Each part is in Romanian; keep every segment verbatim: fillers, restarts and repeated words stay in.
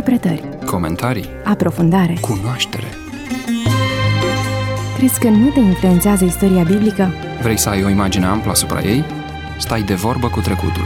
Interpretări, comentarii, aprofundare, cunoaștere. Crezi că nu te influențează istoria biblică? Vrei să ai o imagine amplă asupra ei? Stai de vorbă cu trecutul.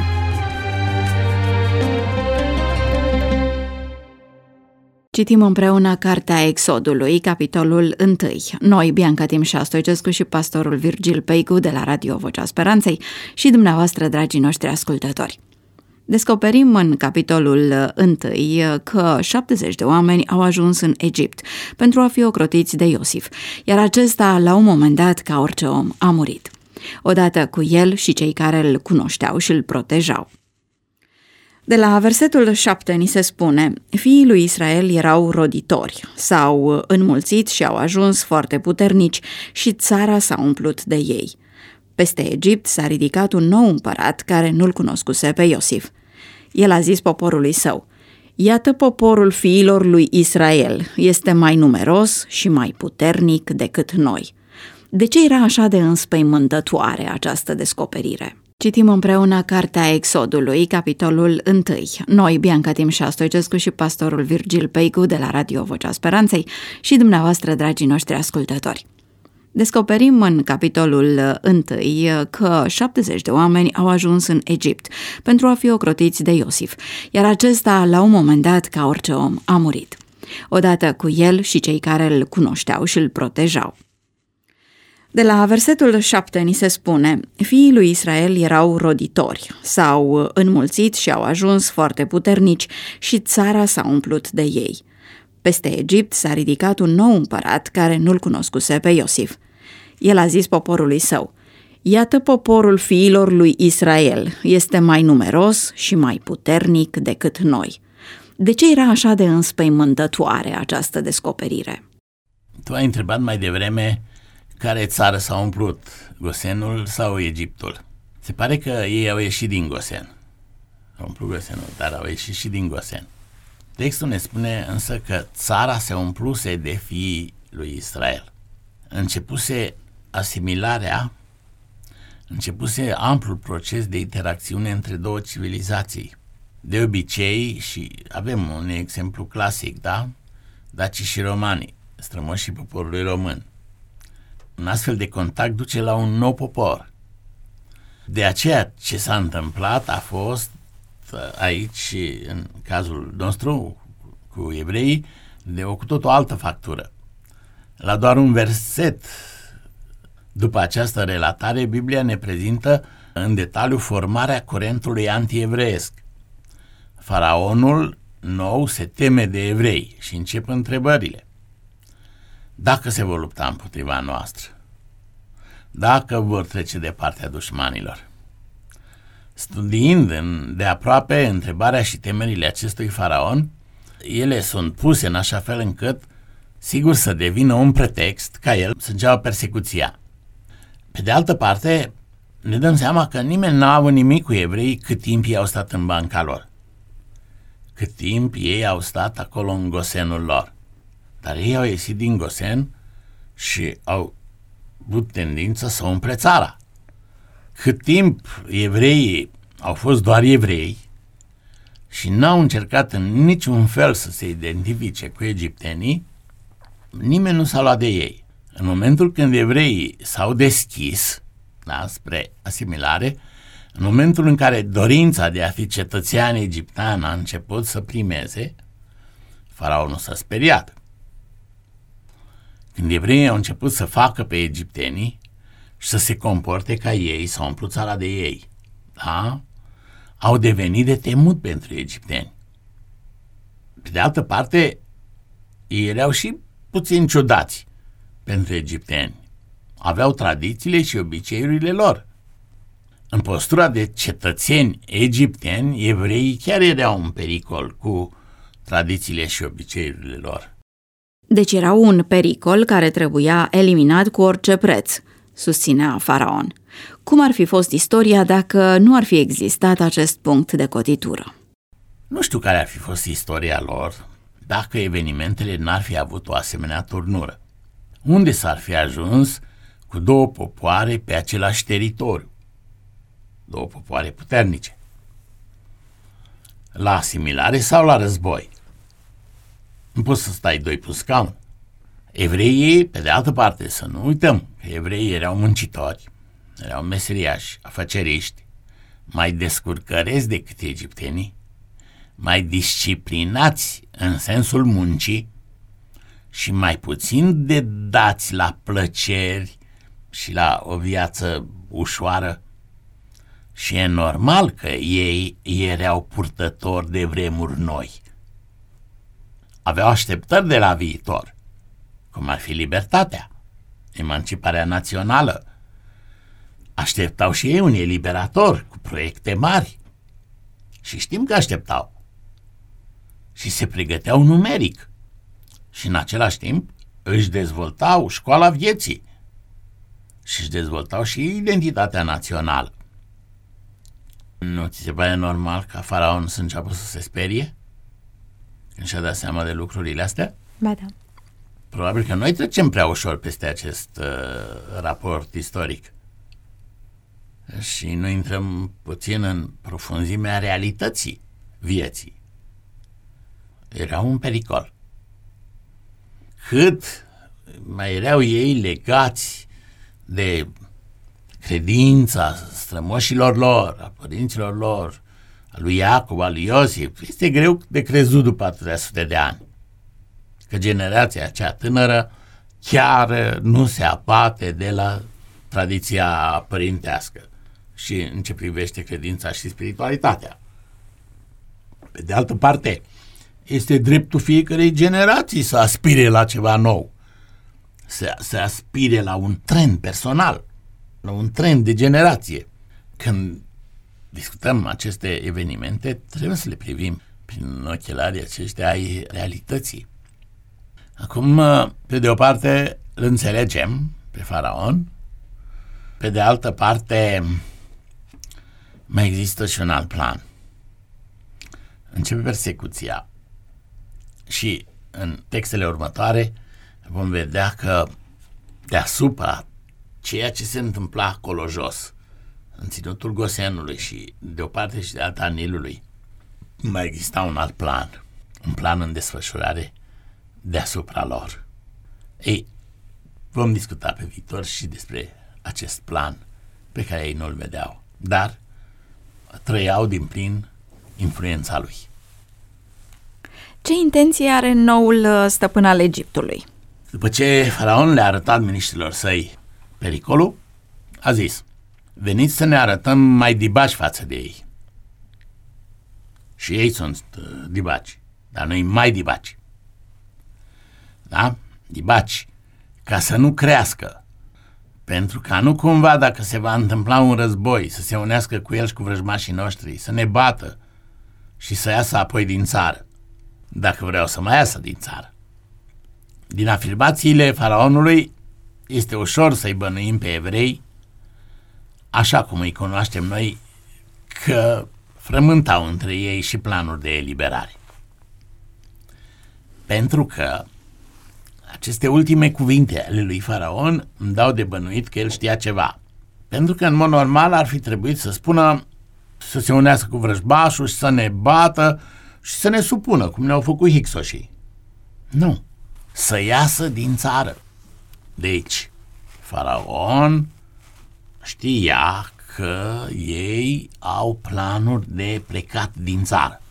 Citim împreună Cartea Exodului, capitolul unu. Noi, Bianca Timșa Stoicescu și pastorul Virgil Peicu de la Radio Vocea Speranței și dumneavoastră, dragii noștri ascultători. Descoperim în capitolul unu că șaptezeci de oameni au ajuns în Egipt pentru a fi ocrotiți de Iosif, iar acesta, la un moment dat, ca orice om, a murit. Odată cu el și cei care îl cunoșteau și îl protejau. De la versetul șapte ni se spune: fiii lui Israel erau roditori, s-au înmulțit și au ajuns foarte puternici și țara s-a umplut de ei. Peste Egipt s-a ridicat un nou împărat care nu-l cunoscuse pe Iosif. El a zis poporului său: iată, poporul fiilor lui Israel este mai numeros și mai puternic decât noi. De ce era așa de înspăimântătoare această descoperire? Citim împreună Cartea Exodului, capitolul unu. Noi, Bianca Timșa Stoicescu și pastorul Virgil Peicu de la Radio Vocea Speranței și dumneavoastră, dragii noștri ascultători. Descoperim în capitolul unu că șaptezeci de oameni au ajuns în Egipt pentru a fi ocrotiți de Iosif, iar acesta, la un moment dat, ca orice om, a murit. Odată cu el și cei care îl cunoșteau și îl protejau. De la versetul șapte ni se spune: fiii lui Israel erau roditori, s-au înmulțit și au ajuns foarte puternici și țara s-a umplut de ei. Peste Egipt s-a ridicat un nou împărat care nu-l cunoscuse pe Iosif. El a zis poporului său: iată, poporul fiilor lui Israel este mai numeros și mai puternic decât noi. De ce era așa de înspăimântătoare această descoperire? Tu ai întrebat mai devreme care țară s-a umplut, Gosenul sau Egiptul. Se pare că ei au ieșit din Gosen. Au umplut Gosenul, dar au ieșit și din Gosen. Textul ne spune însă că țara se umpluse de fiii lui Israel. Începuse asimilarea, începuse amplul proces de interacțiune între două civilizații. De obicei, și avem un exemplu clasic, da? Dacii și romanii, strămoșii poporului român. Un astfel de contact duce la un nou popor. De aceea ce s-a întâmplat a fost aici, în cazul nostru, cu evreii, de o cu tot o altă factură. La doar un verset după această relatare, Biblia ne prezintă în detaliu formarea curentului anti-evreiesc. Faraonul nou se teme de evrei și încep întrebările. Dacă se vor lupta împotriva noastră, dacă vor trece de partea dușmanilor. Studiind de aproape întrebarea și temerile acestui faraon, ele sunt puse în așa fel încât, sigur, să devină un pretext ca el să înceapă persecuția. Pe de altă parte, ne dăm seama că nimeni n-a avut nimic cu evreii cât timp ei au stat în banca lor, cât timp ei au stat acolo în Gosenul lor. Dar ei au ieșit din Gosen și au avut tendință să umple țara. Cât timp evreii au fost doar evrei și n-au încercat în niciun fel să se identifice cu egiptenii, nimeni nu s-a luat de ei. În momentul când evreii s-au deschis, da, spre asimilare, în momentul în care dorința de a fi cetățean egiptean a început să primeze, faraonul s-a speriat. Când evreii au început să facă pe egiptenii și să se comporte ca ei, s-au umplut țara de ei, da? Au devenit de temut pentru egipteni. Pe de altă parte, ei erau și puțin ciudați pentru egipteni. Aveau tradițiile și obiceiurile lor. În postura de cetățeni egipteni, evreii chiar erau în pericol cu tradițiile și obiceiurile lor. Deci era un pericol care trebuia eliminat cu orice preț, susținea faraon. Cum ar fi fost istoria dacă nu ar fi existat acest punct de cotitură? Nu știu care ar fi fost istoria lor dacă evenimentele n-ar fi avut o asemenea turnură. Unde s-ar fi ajuns cu două popoare pe același teritoriu? Două popoare puternice. La asimilare sau la război? Nu poți să stai doi pe scaun. Evreii, pe de altă parte, să nu uităm că evreii erau muncitori, erau meseriași, afaceriști, mai descurcăreți decât egiptenii, mai disciplinați în sensul muncii și mai puțin de dați la plăceri și la o viață ușoară. Și e normal că ei erau purtători de vremuri noi. Aveau așteptări de la viitor, cum ar fi libertatea, emanciparea națională. Așteptau și ei un eliberator cu proiecte mari. Și știm că așteptau. Și se pregăteau numeric. Și în același timp își dezvoltau școala vieții. Și își dezvoltau și identitatea națională. Nu ți se pare normal ca faraon să înceapă să se sperie când și-a dat seama de lucrurile astea? Ba da. Probabil că noi trecem prea ușor peste acest uh, raport istoric și nu intrăm puțin în profunzimea realității vieții. Era un pericol. Cât mai erau ei legați de credința strămoșilor lor, a părinților lor, a lui Iacov, a lui Iosif, este greu de crezut după atâtea sute de ani că generația cea tânără chiar nu se abate de la tradiția părintească și în ce privește credința și spiritualitatea. Pe de altă parte, este dreptul fiecărei generații să aspire la ceva nou, să, să aspire la un trend personal, la un trend de generație. Când discutăm aceste evenimente, trebuie să le privim prin ochelarii aceștia ai realității. Acum, pe de o parte, îl înțelegem pe faraon, pe de altă parte, mai există și un alt plan. Începe persecuția și în textele următoare vom vedea că deasupra ceea ce se întâmpla acolo jos, în ținutul Gosenului și de o parte și de alta a Nilului, mai exista un alt plan, un plan în desfășurare deasupra lor. Ei, vom discuta pe viitor și despre acest plan pe care ei nu-l vedeau, dar trăiau din plin influența lui. Ce intenție are noul stăpân al Egiptului? După ce faraon le-a arătat miniștrilor săi pericolul, a zis: veniți să ne arătăm mai dibaci față de ei. Și ei sunt uh, dibaci, dar noi mai dibaci. Da? Dibaci, ca să nu crească, pentru ca nu cumva, dacă se va întâmpla un război, să se unească cu el și cu vrăjmașii noștri, să ne bată și să iasă apoi din țară, dacă vreau să mai iasă din țară. Din afirmațiile faraonului este ușor să-i bănuim pe evrei, așa cum îi cunoaștem noi, că frământau între ei și planuri de eliberare. Pentru că aceste ultime cuvinte ale lui faraon îmi dau de bănuit că el știa ceva. Pentru că în mod normal ar fi trebuit să spună să se unească cu vrăjmașul și să ne bată și să ne supună, cum ne-au făcut hicsoșii. Nu, să iasă din țară. Deci, faraon știa că ei au planuri de plecat din țară.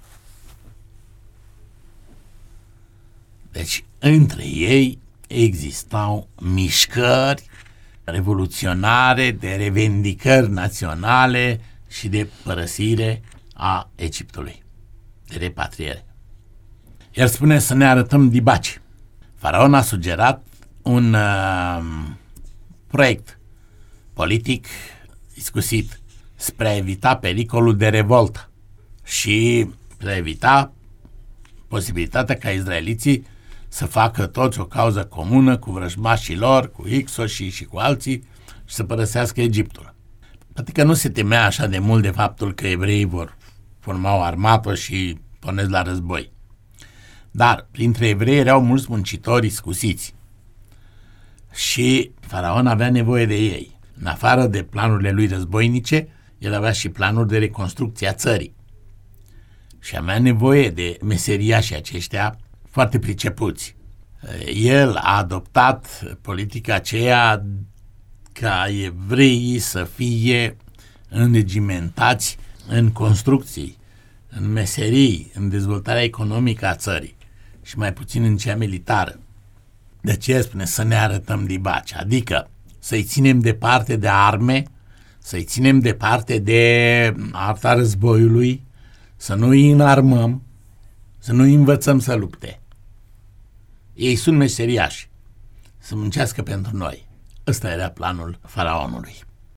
Deci, între ei existau mișcări revoluționare, de revendicări naționale și de părăsire a Egiptului, de repatriere. El spune să ne arătăm dibaci. Faraon a sugerat un uh, proiect politic iscusit spre a evita pericolul de revoltă și spre a evita posibilitatea ca izraeliții să facă toți o cauză comună cu vrăjmașii lor, cu hicsoșii și cu alții și să părăsească Egiptul. Poate că nu se temea așa de mult de faptul că evreii vor forma o armată și pornesc la război. Dar printre evrei erau mulți muncitori iscusiți și faraon avea nevoie de ei. În afară de planurile lui războinice, el avea și planuri de reconstrucție a țării. Și avea nevoie de meseriașii aceștia foarte pricepuți. El a adoptat politica aceea ca evreii să fie înregimentați în construcții, în meserii, în dezvoltarea economică a țării și mai puțin în cea militară. De aceea spune să ne arătăm dibaci, adică să-i ținem departe de arme, să-i ținem departe de arta războiului, să nu îi înarmăm, să nu îi învățăm să lupte. Ei sunt meseriași, să muncească pentru noi. Ăsta era planul faraonului.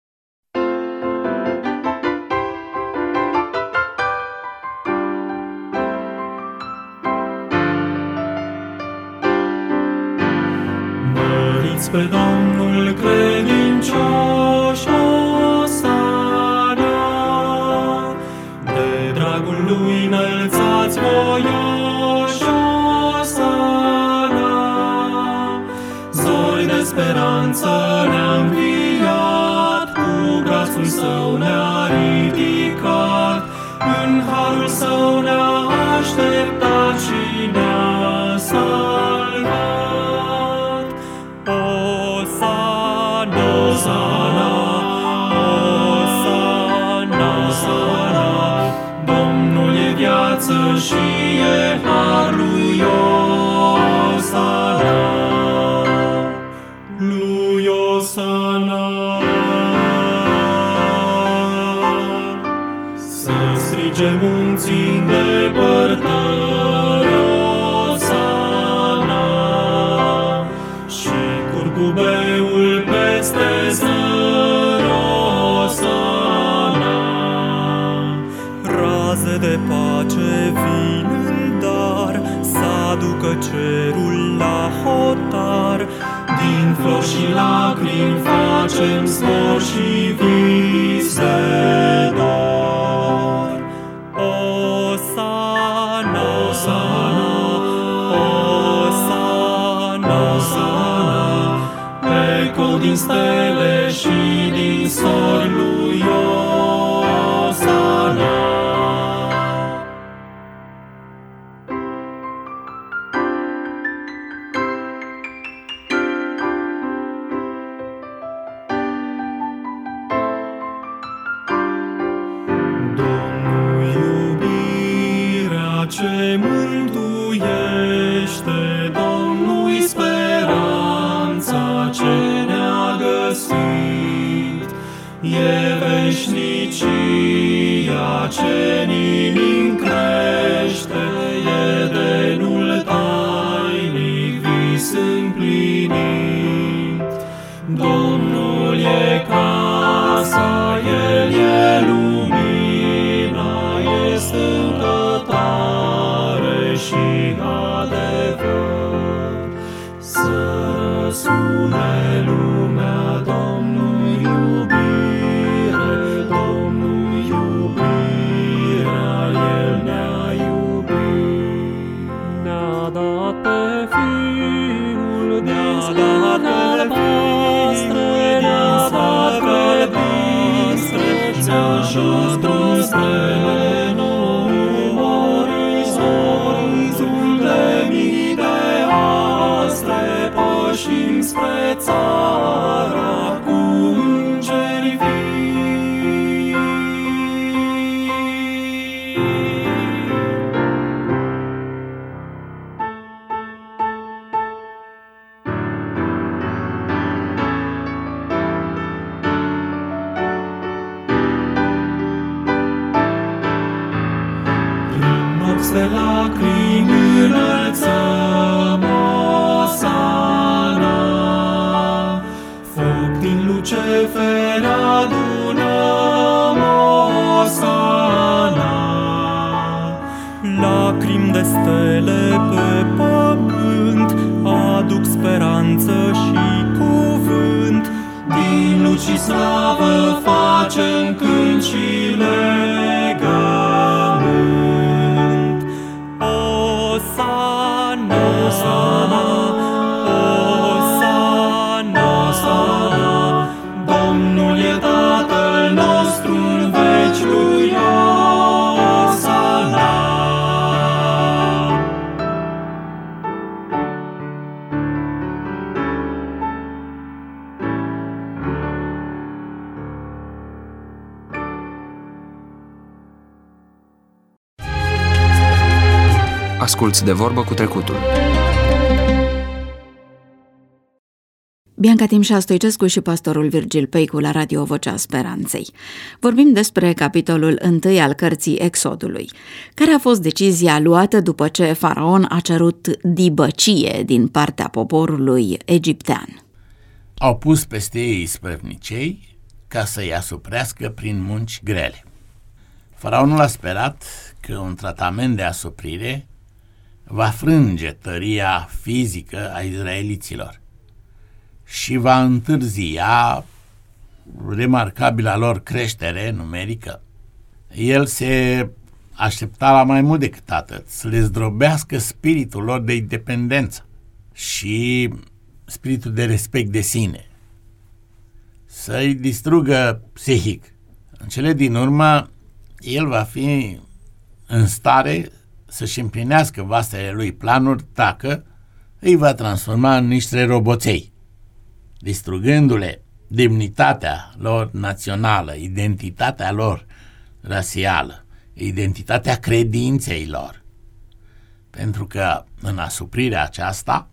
Măriți pe Domnul credincioși, Osana, de dragul lui înălțați voioși, Osana. Zori de speranță ne-a înviat, cu brațul său ne-a ridicat, în harul său ne-a așteptat și ne-a salvat. Osana, Osana, Osana, Osana, Domnul e viață și e har lui Osana, lui Osana. Să strige munții îndepărtări, Osana, și curcubeul peste zări, Osana. Raze de pace vin în dar, să aducă cerul la hotar. Din flori și lacrimi facem zbor și vis de dor. Osana, Osana, Osana, Osana, eco din stele și din sori lui Osana. Domnul iubirea ce mântuiește, Domnul speranța ce ne-a găsit, e veșnicia ce în crește, e denul tainic vis împlinit. Domnul e casa, El e lumina, e stângătare și adevăr. Să răsune lumea, Domnul iubire, Domnul iubirea, El ne-a iubit. Ne-a dat pe Fiul din slăvile voastre, ne-a dat pe voastre, ți-a ajuns spre nou orizont de mii de astre, pășim spre țara cu îngeri vii. Prin nopți de lacrimi înălțăm Osana, foc din Luceferi adunăm Osana. Lacrimi de stele pe pământ aduc speranță și cuvânt, din luci și slavă facem cânt și legământ. Osana, Osana, Osana, Osana, Domnul e Tatăl nostru în veci lui Osana. Asculți De vorbă cu trecutul. Bianca Timșa Stoicescu și pastorul Virgil Peicu la Radio Vocea Speranței. Vorbim despre capitolul întâi al cărții Exodului. Care a fost decizia luată după ce Faraon a cerut dibăcie din partea poporului egiptean? Au pus peste ei isprăvnicei ca să-i asuprească prin munci grele. Faraonul a sperat că un tratament de asuprire va frânge tăria fizică a izraeliților și va întârzia remarcabila lor creștere numerică. El se aștepta la mai mult decât atât, să le zdrobească spiritul lor de independență și spiritul de respect de sine, să-i distrugă psihic. În cele din urmă, el va fi în stare să-și împlinească vastele lui planuri dacă îi va transforma în niște roboței, distrugându-le demnitatea lor națională, identitatea lor rasială, identitatea credinței lor. Pentru că în asuprirea aceasta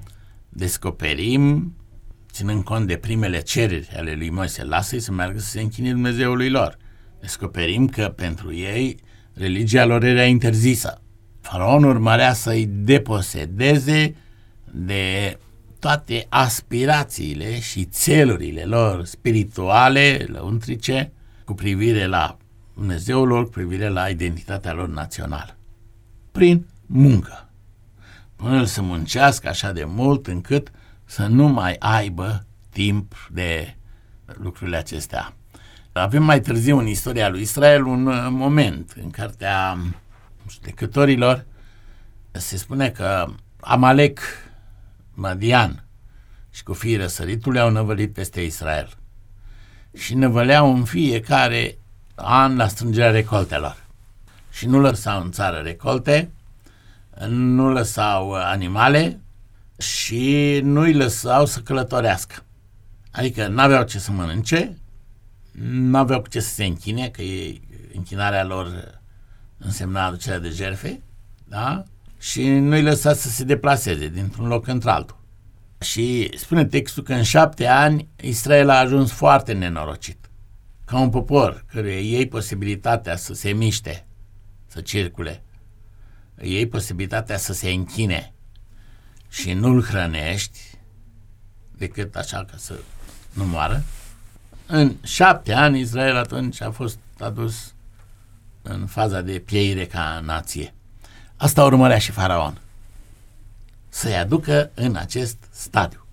descoperim, ținând cont de primele cereri ale lui Moise, lasă-i să meargă să se închine Dumnezeului lor. Descoperim că pentru ei religia lor era interzisă. Faraon urmărea să-i deposedeze de toate aspirațiile și țelurile lor spirituale, lăuntrice, cu privire la Dumnezeul lor, cu privire la identitatea lor națională. Prin muncă. Până să muncească așa de mult încât să nu mai aibă timp de lucrurile acestea. Avem mai târziu în istoria lui Israel un moment în cartea judecătorilor se spune că Amalek, Madian și cu fiii răsăritului au năvălit peste Israel și năvăleau în fiecare an la strângerea recoltelor și nu lăsau în țară recolte, nu lăsau animale și nu îi lăsau să călătorească. Adică n-aveau ce să mănânce, n-aveau cu ce să se închine, că e, închinarea lor însemna aducerea de jertfe, da? Și nu îi lăsa să se deplaseze dintr-un loc într-altul. Și spune textul că în șapte ani Israel a ajuns foarte nenorocit. Ca un popor căruia îi iei posibilitatea să se miște, să circule, îi iei posibilitatea să se închine și nu-l hrănești decât așa ca să nu moară. În șapte ani Israel atunci a fost adus în faza de pieire ca nație. Asta urmărea și Faraon, să-i aducă în acest stadiu.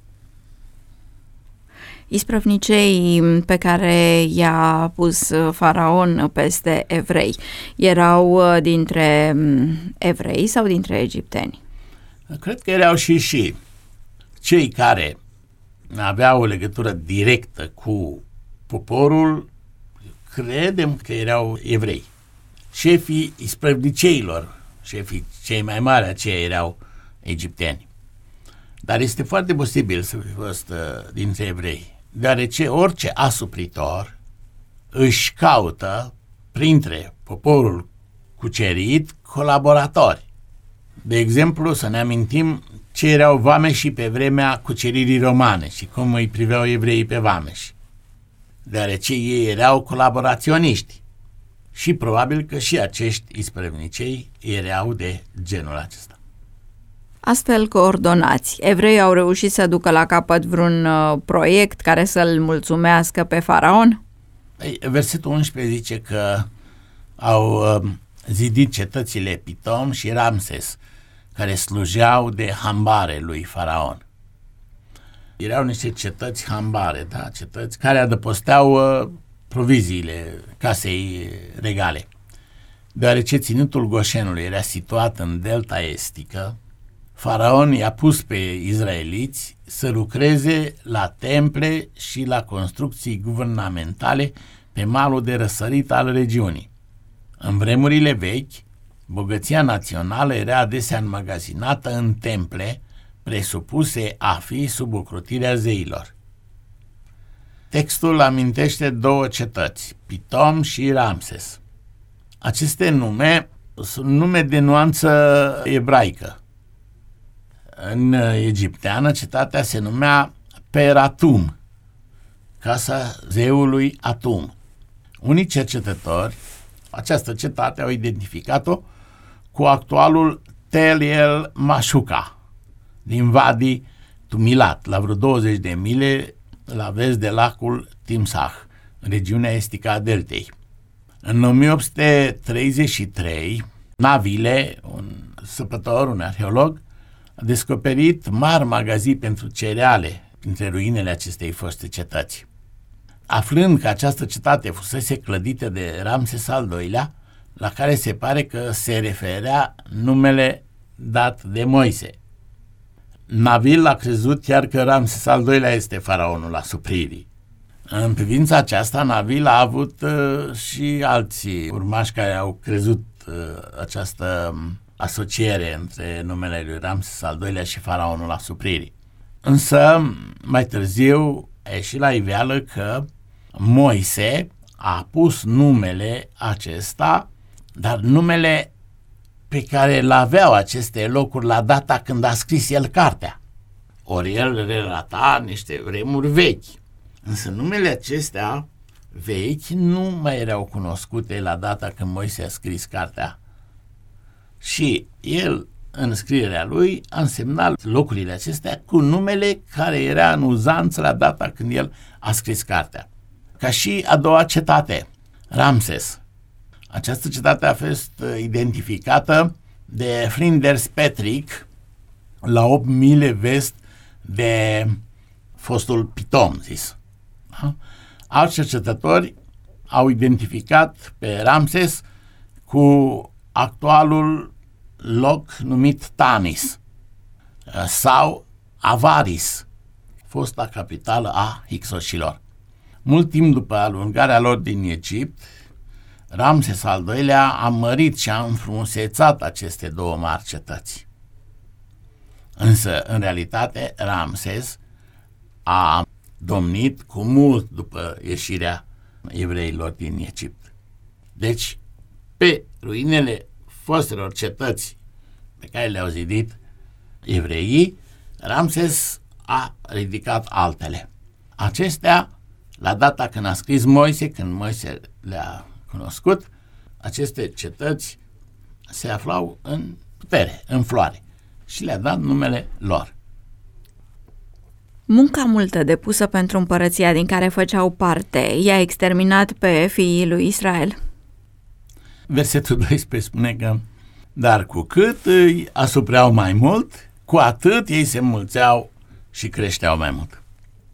Isprăvnicei pe care i-a pus Faraon peste evrei erau dintre evrei sau dintre egipteni? Cred că erau și și cei care aveau o legătură directă cu poporul, credem că erau evrei. Șefii isprăvniceilor, șefii cei mai mari aceia erau egipteni. Dar este foarte posibil să fi fost uh, dintre evrei, deoarece orice asupritor își caută printre poporul cucerit colaboratori. De exemplu, să ne amintim ce erau vameșii pe vremea cuceririi romane și cum îi priveau evreii pe vameși, deoarece ei erau colaboraționiști. Și probabil că și acești isprăvnicei erau de genul acesta. Astfel coordonați, evreii au reușit să ducă la capăt vreun uh, proiect care să-l mulțumească pe Faraon? Versetul unsprezece zice că au uh, zidit cetățile Pitom și Ramses, care slujeau de hambare lui Faraon. Erau niște cetăți hambare, da? Cetăți care adăposteau uh, proviziile casei regale. Deoarece ținutul Goșenului era situat în delta estică, Faraon i-a pus pe izraeliți să lucreze la temple și la construcții guvernamentale pe malul de răsărit al regiunii. În vremurile vechi, bogăția națională era adesea înmagazinată în temple presupuse a fi sub ocrotirea zeilor. Textul amintește două cetăți, Pitom și Ramses. Aceste nume sunt nume de nuanță ebraică. În egipteană, cetatea se numea Peratum, casa zeului Atum. Unii cercetători, această cetate au identificat-o cu actualul Tel El Mashuka, din Vadi Tumilat, la vreo douăzeci de mile la vest de lacul Timsah, în regiunea estică a deltei. În o mie opt sute treizeci și trei, Navile, un săpător, un arheolog, a descoperit mari magazii pentru cereale printre ruinele acestei foste cetăți. Aflând că această cetate fusese clădită de Ramses al doilea, la care se pare că se referea numele dat de Moise. Navil a crezut chiar că Ramses al doilea este faraonul asupririi. În privința aceasta, Navil a avut uh, și alții urmași care au crezut uh, această asociere între numele lui Ramses al doilea și faraonul asupririi. Însă, mai târziu, a ieșit la iveală că Moise a pus numele acesta, dar numele pe care îl aveau aceste locuri la data când a scris el cartea. Ori el relata niște vremuri vechi. Însă numele acestea vechi nu mai erau cunoscute la data când Moise a scris cartea. Și el, în scrierea lui, a însemnat locurile acestea cu numele care era în uzanță la data când el a scris cartea. Ca și a doua cetate, Ramses. Această cetate a fost identificată de Flinders Petrie la opt mile vest de fostul Pitom, zis. Da? Alți cercetători au identificat pe Ramses cu actualul loc numit Tanis sau Avaris, fosta capitală a Hicsoșilor. Mult timp după alungarea lor din Egipt, Ramses al doilea a mărit și a înfrumusețat aceste două mari cetăți. Însă, în realitate, Ramses a domnit cu mult după ieșirea evreilor din Egipt. Deci, pe ruinele fostelor cetăți pe care le-au zidit evreii, Ramses a ridicat altele. Acestea, la data când a scris Moise, când Moise le-a cunoscut, aceste cetăți se aflau în putere, în floare, și le-a dat numele lor. Munca multă depusă pentru împărăția din care făceau parte i-a exterminat pe fiii lui Israel. Versetul doisprezece spune că dar cu cât îi asupreau mai mult, cu atât ei se înmulțeau și creșteau mai mult.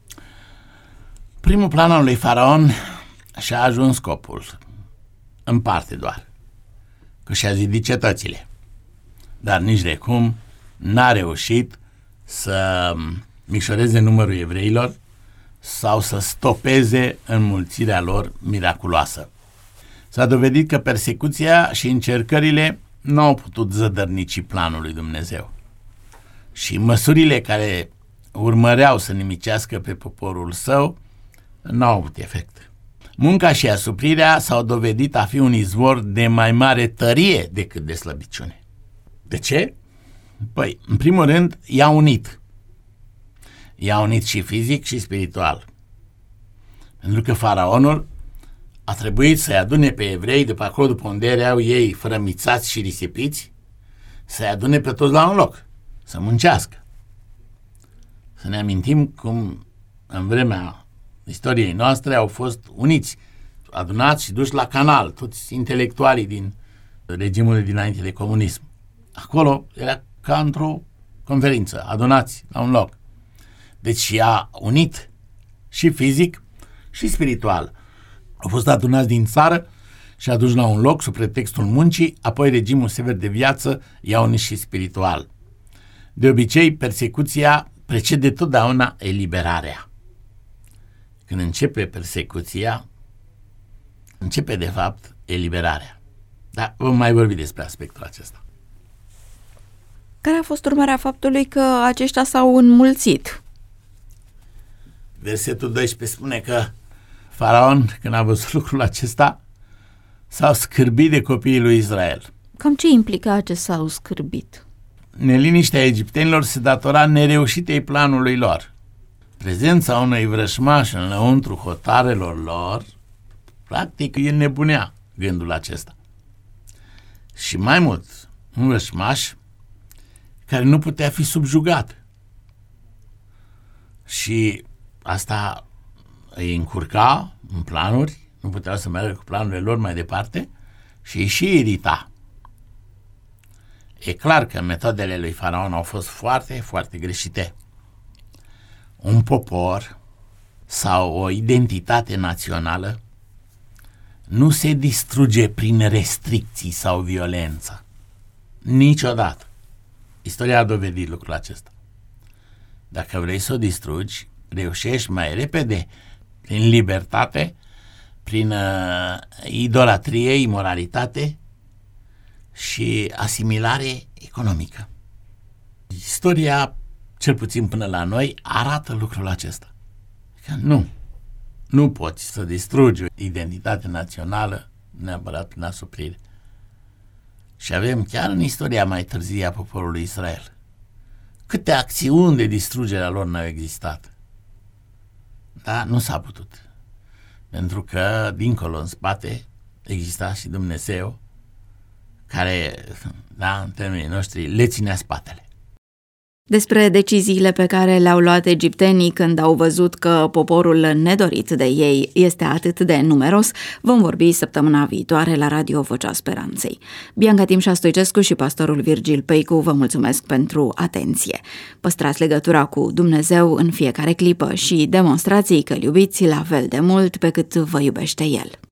Primul plan al lui Faraon și-a ajuns scopul, în parte doar, că și-a zidit cetățile, dar nici de cum n-a reușit să micșoreze numărul evreilor sau să stopeze înmulțirea lor miraculoasă. S-a dovedit că persecuția și încercările nu au putut zădărnici planul lui Dumnezeu. Și măsurile care urmăreau să nimicească pe poporul său n-au avut efect. Munca și asuprirea s-au dovedit a fi un izvor de mai mare tărie decât de slăbiciune. De ce? Păi, în primul rând, i-a unit. I-a unit și fizic și spiritual. Pentru că faraonul a trebuit să-i adune pe evrei de pe acolo, după unde erau ei frămițați și risipiți, să-i adune pe toți la un loc, să muncească. Să ne amintim cum în vremea istoriei noastre au fost uniți, adunați și duși la canal, toți intelectualii din regimul dinainte de comunism. Acolo era ca într-o conferință, adunați la un loc. Deci i-a unit și fizic și spiritual. Au fost adunați din țară și aduși la un loc sub pretextul muncii, apoi regimul sever de viață i-a unit și spiritual. De obicei, persecuția precede totdeauna eliberarea. Când începe persecuția, începe de fapt eliberarea. Dar vom mai vorbi despre aspectul acesta. Care a fost urmarea faptului că aceștia s-au înmulțit? Versetul doisprezece spune că Faraon, când a văzut lucrul acesta, s-a scârbit de copiii lui Israel. Cam ce implica acest s-au scârbit? Neliniștea egiptenilor se datora nereușitei planului lor. Prezența unui vrășmaș înăuntru hotarelor lor, practic, îi înnebunea gândul acesta. Și mai mult, un vrășmaș care nu putea fi subjugat. Și asta îi încurca în planuri, nu puteau să meargă cu planurile lor mai departe și îi și irita. E clar că metodele lui Faraon au fost foarte, foarte greșite. Un popor sau o identitate națională nu se distruge prin restricții sau violență. Niciodată. Istoria a dovedit lucrul acesta. Dacă vrei să o distrugi, reușești mai repede prin libertate, prin uh, idolatrie, imoralitate și asimilare economică. Istoria, cel puțin până la noi, arată lucrul acesta. Că nu, nu poți să distrugi o identitate națională neapărat prin asuprire. Și avem chiar în istoria mai târzie a poporului Israel câte acțiuni de distrugere a lor n-au existat. Dar nu s-a putut. Pentru că, dincolo, în spate, exista și Dumnezeu care, da, în termenii noștri, le ținea spatele. Despre deciziile pe care le-au luat egiptenii când au văzut că poporul nedorit de ei este atât de numeros, vom vorbi săptămâna viitoare la Radio Vocea Speranței. Bianca Timșa Stoicescu și pastorul Virgil Peicu vă mulțumesc pentru atenție. Păstrați legătura cu Dumnezeu în fiecare clipă și demonstrați-i că-L iubiți la fel de mult pe cât vă iubește El.